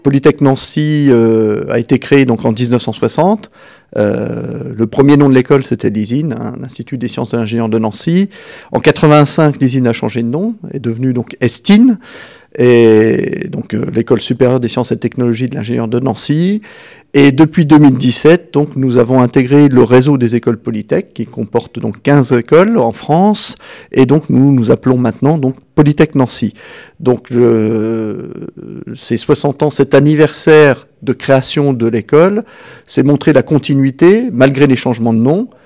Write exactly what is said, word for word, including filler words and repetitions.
Polytech Nancy euh, a été créé donc en dix-neuf cent soixante. Euh, le premier nom de l'école, c'était l'I S I N, hein, l'Institut des sciences de l'ingénieur de Nancy. En quatre-vingt-cinq, l'I S I N a changé de nom, est devenu donc ESTIN, et donc euh, l'École supérieure des sciences et technologies de l'ingénieur de Nancy. Et depuis deux mille dix-sept, donc, nous avons intégré le réseau des écoles Polytech, qui comporte donc quinze écoles en France, et donc nous nous appelons maintenant donc Polytech Nancy. Donc le, ces soixante ans, cet anniversaire de création de l'école, c'est montrer la continuité malgré les changements de nom.